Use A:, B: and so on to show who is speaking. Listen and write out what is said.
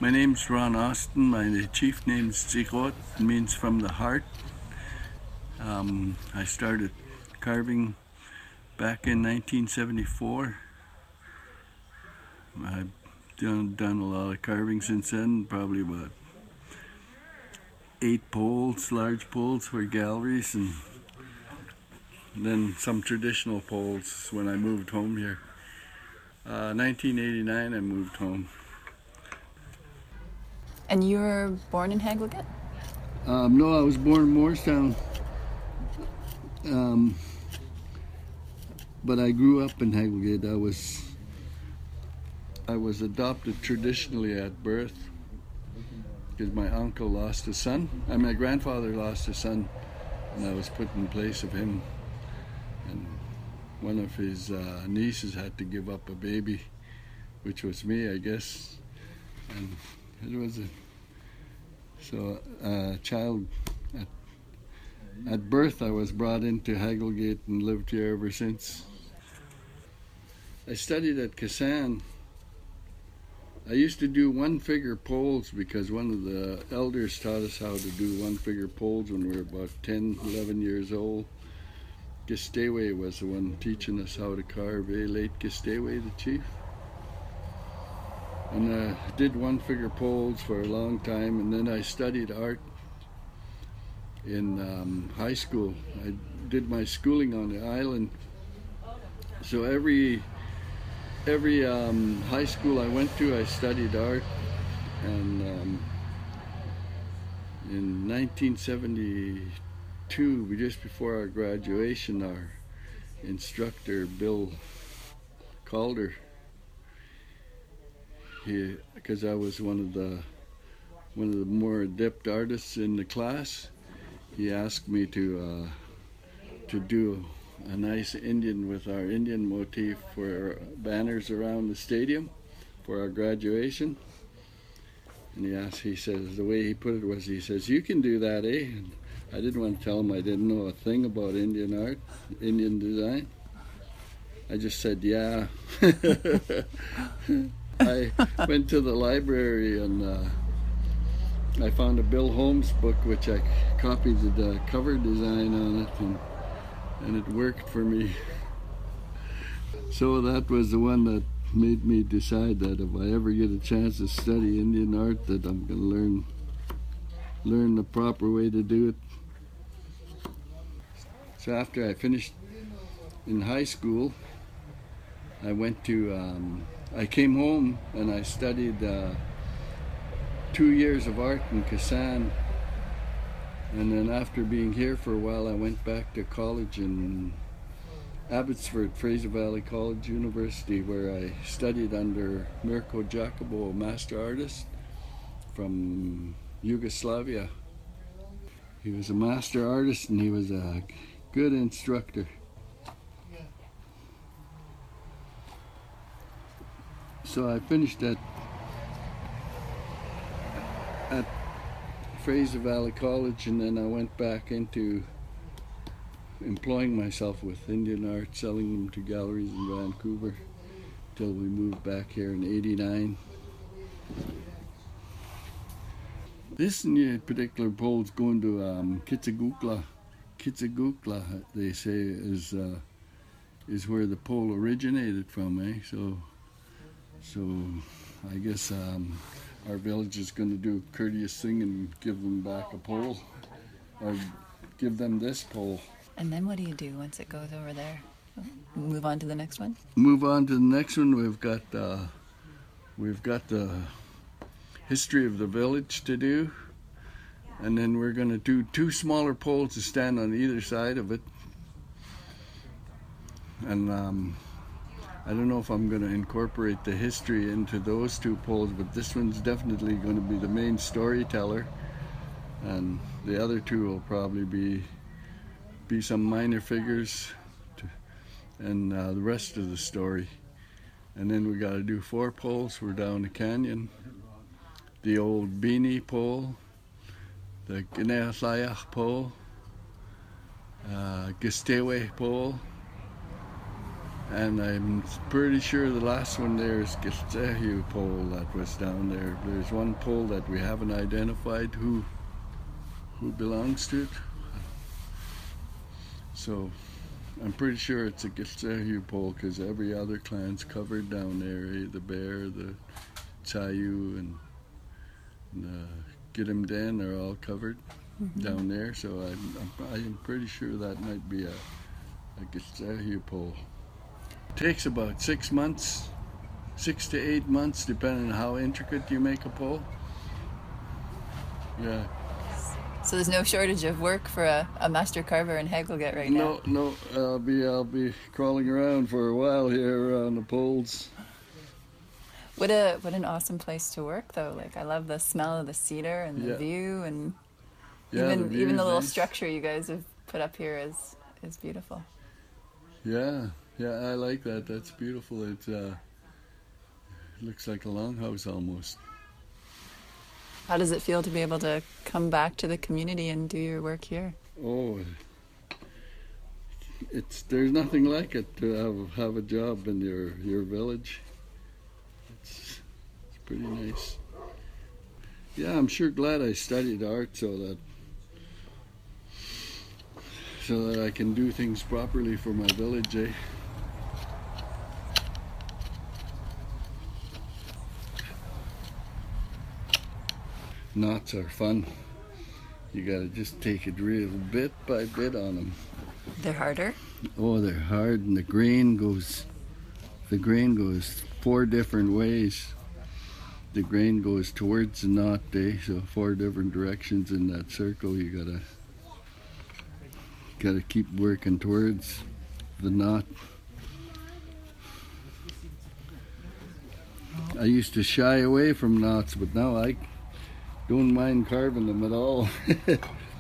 A: My name's Ron Austin. My chief name's Zikot, means from the heart. I started carving back in 1974. I've done a lot of carving since then, probably about 8 poles, large poles for galleries, and then some traditional poles when I moved home here. 1989 I moved home.
B: And you were born in Haglagate?
A: No, I was born in Morristown, but I grew up in Haglagate. I was adopted traditionally at birth because my uncle lost a son, and my grandfather lost a son, and I was put in place of him. And one of his nieces had to give up a baby, which was me, I guess, and it was a child. At birth, I was brought into Haglagate and lived here ever since. I studied at Kasan. I used to do one-figure poles because one of the elders taught us how to do one-figure poles when we were about 10, 11 years old. Gistewe was the one teaching us how to carve, late Gistewe, the chief. And I did one-figure poles for a long time, and then I studied art in high school. I did my schooling on the island. So every high school I went to, I studied art. And in 1972, just before our graduation, our instructor, Bill Calder, because I was one of the more adept artists in the class, he asked me to do a nice Indian with our Indian motif for our banners around the stadium for our graduation. And he says, the way he put it was, he says, "You can do that, eh?" And I didn't want to tell him I didn't know a thing about Indian art, Indian design. I just said, yeah. I went to the library and I found a Bill Holmes book, which I copied the cover design on it, and it worked for me. So that was the one that made me decide that if I ever get a chance to study Indian art, that I'm going to learn the proper way to do it. So after I finished in high school, I came home and I studied 2 years of art in Kasan, and then after being here for a while, I went back to college in Abbotsford, Fraser Valley College University, where I studied under Mirko Jacobo, a master artist from Yugoslavia. He was a master artist and he was a good instructor. So I finished at Fraser Valley College, and then I went back into employing myself with Indian art, selling them to galleries in Vancouver, till we moved back here in '89. This particular pole's going to Kitsagukla. Kitsagukla, they say, is where the pole originated from, eh? So I guess our village is going to do a courteous thing and give them back a pole, or give them this pole.
B: And then what do you do once it goes over there? Move on to the next one?
A: Move on to the next one. We've got the history of the village to do, and then we're going to do 2 smaller poles to stand on either side of it. And I don't know if I'm going to incorporate the history into those 2 poles, but this one's definitely going to be the main storyteller, and the other 2 will probably be some minor figures and the rest of the story. And then we got to do 4 poles. We're down the canyon. The old Bini pole, the Gineathlayach pole, Gistewe pole, And I'm pretty sure the last one there is Gilzehu pole that was down there. There's one pole that we haven't identified who belongs to it. So I'm pretty sure it's a Gilzehu pole because every other clan's covered down there. The Bear, the Tsayu, and Gidimden are all covered down there. So I'm pretty sure that might be a Gilzehu pole. Takes about 6 months, 6 to 8 months, depending on how intricate you make a pole. Yeah.
B: So there's no shortage of work for a master carver in Hagelget right now.
A: No. I'll be crawling around for a while here around the poles.
B: What an awesome place to work though. Like I love the smell of the cedar and the view, and even the little structure you guys have put up here is beautiful.
A: Yeah, I like that. That's beautiful. It looks like a longhouse almost.
B: How does it feel to be able to come back to the community and do your work here?
A: Oh, there's nothing like it to have a job in your village. It's pretty nice. Yeah, I'm sure glad I studied art so that I can do things properly for my village, eh? Knots are fun. You gotta just take it real bit by bit on them.
B: They're harder?
A: Oh, they're hard, and the grain goes 4 different ways. The grain goes towards the knot, eh? So 4 different directions in that circle. You gotta keep working towards the knot. I used to shy away from knots, but now I don't mind carving them at all.